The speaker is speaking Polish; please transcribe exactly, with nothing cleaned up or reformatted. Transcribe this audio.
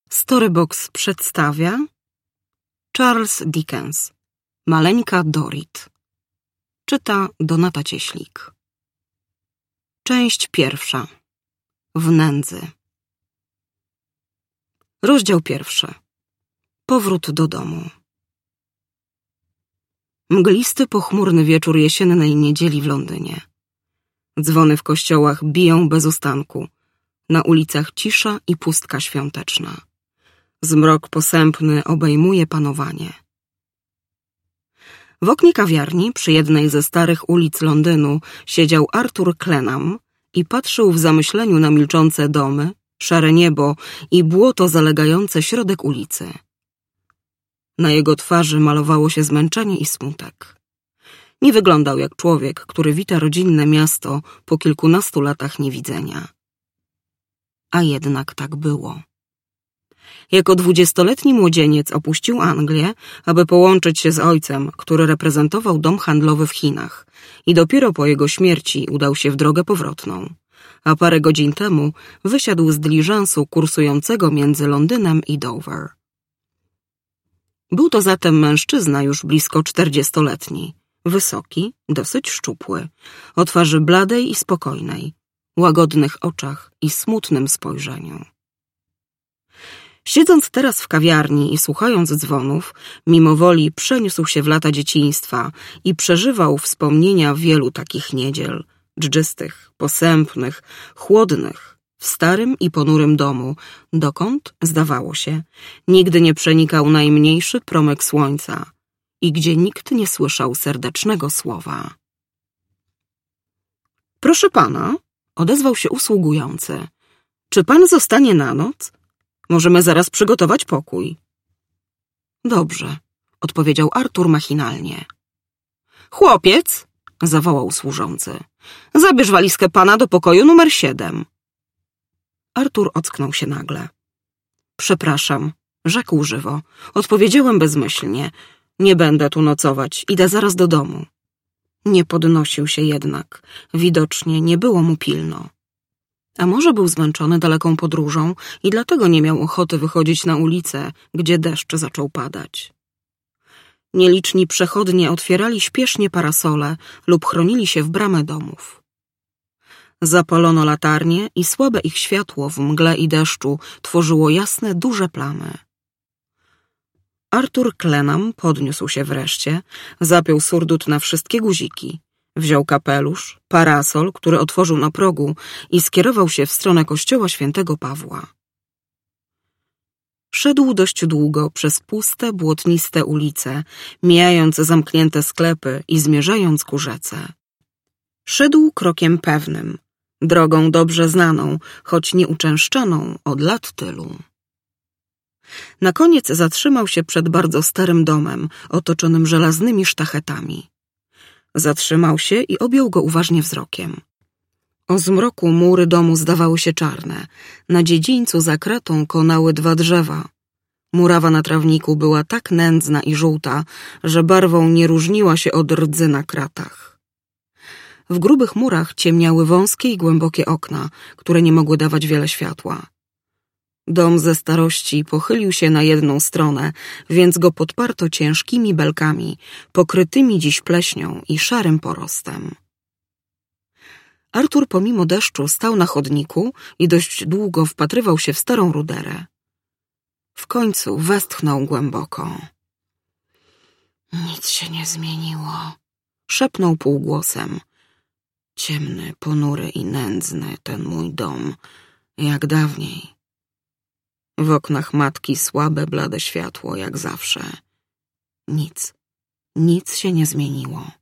Storybox przedstawia Charles Dickens, Maleńka Dorrit. Czyta Donata Cieślik. Część pierwsza. W nędzy. Rozdział pierwszy. Powrót do domu. Mglisty, pochmurny wieczór jesiennej niedzieli w Londynie. Dzwony w kościołach biją bez ustanku. Na ulicach cisza i pustka świąteczna. Zmrok posępny obejmuje panowanie. W oknie kawiarni przy jednej ze starych ulic Londynu siedział Arthur Clennam i patrzył w zamyśleniu na milczące domy, szare niebo i błoto zalegające środek ulicy. Na jego twarzy malowało się zmęczenie i smutek. Nie wyglądał jak człowiek, który wita rodzinne miasto po kilkunastu latach niewidzenia. A jednak tak było. Jako dwudziestoletni młodzieniec opuścił Anglię, aby połączyć się z ojcem, który reprezentował dom handlowy w Chinach i dopiero po jego śmierci udał się w drogę powrotną, a parę godzin temu wysiadł z dyliżansu kursującego między Londynem i Dover. Był to zatem mężczyzna już blisko czterdziestoletni, wysoki, dosyć szczupły, o twarzy bladej i spokojnej, łagodnych oczach i smutnym spojrzeniu. Siedząc teraz w kawiarni i słuchając dzwonów, mimowoli przeniósł się w lata dzieciństwa i przeżywał wspomnienia wielu takich niedziel, dżdżystych, posępnych, chłodnych, w starym i ponurym domu, dokąd, zdawało się, nigdy nie przenikał najmniejszy promyk słońca i gdzie nikt nie słyszał serdecznego słowa. Proszę pana, odezwał się usługujący, czy pan zostanie na noc? Możemy zaraz przygotować pokój. Dobrze, odpowiedział Arthur machinalnie. Chłopiec, zawołał służący, zabierz walizkę pana do pokoju numer siedem. Arthur ocknął się nagle. Przepraszam, rzekł żywo. Odpowiedziałem bezmyślnie. Nie będę tu nocować, idę zaraz do domu. Nie podnosił się jednak. Widocznie nie było mu pilno. A może był zmęczony daleką podróżą i dlatego nie miał ochoty wychodzić na ulicę, gdzie deszcz zaczął padać. Nieliczni przechodnie otwierali śpiesznie parasole lub chronili się w bramę domów. Zapalono latarnie i słabe ich światło w mgle i deszczu tworzyło jasne, duże plamy. Arthur Clennam podniósł się wreszcie, zapiął surdut na wszystkie guziki, wziął kapelusz, parasol, który otworzył na progu i skierował się w stronę kościoła świętego Pawła. Szedł dość długo przez puste, błotniste ulice, mijając zamknięte sklepy i zmierzając ku rzece. Szedł krokiem pewnym, drogą dobrze znaną, choć nieuczęszczaną od lat tylu. Na koniec zatrzymał się przed bardzo starym domem, otoczonym żelaznymi sztachetami. Zatrzymał się i objął go uważnie wzrokiem. O zmroku mury domu zdawały się czarne. Na dziedzińcu za kratą konały dwa drzewa. Murawa na trawniku była tak nędzna i żółta, że barwą nie różniła się od rdzy na kratach. W grubych murach ciemniały wąskie i głębokie okna, które nie mogły dawać wiele światła. Dom ze starości pochylił się na jedną stronę, więc go podparto ciężkimi belkami, pokrytymi dziś pleśnią i szarym porostem. Arthur pomimo deszczu stał na chodniku i dość długo wpatrywał się w starą ruderę. W końcu westchnął głęboko. Nic się nie zmieniło, szepnął półgłosem. Ciemny, ponury i nędzny ten mój dom, jak dawniej. W oknach matki słabe, blade światło, jak zawsze. Nic, nic się nie zmieniło.